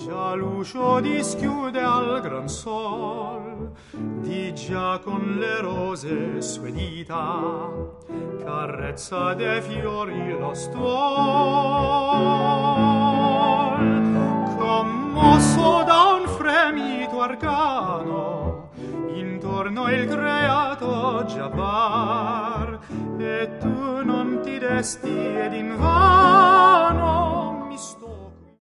Già l'uscio dischiude al gran sol, di già con le rose sue dita carezza dei fiori lo stuol. Commosso da un fremito arcano, intorno il creato già par, e tu non ti desti ed invano